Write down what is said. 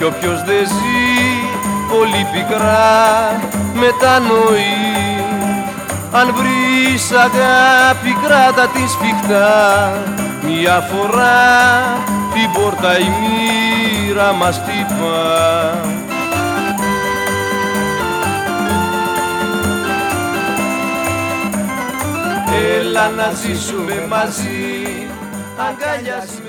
κι όποιος δεν ζει πολύ πικρά μετανοεί. Αν βρεις αγάπη κράτα την σφιχτά, μια φορά την πόρτα η μοίρα μας χτυπά. Έλα να ζήσουμε μαζί, αγκαλιασμένοι.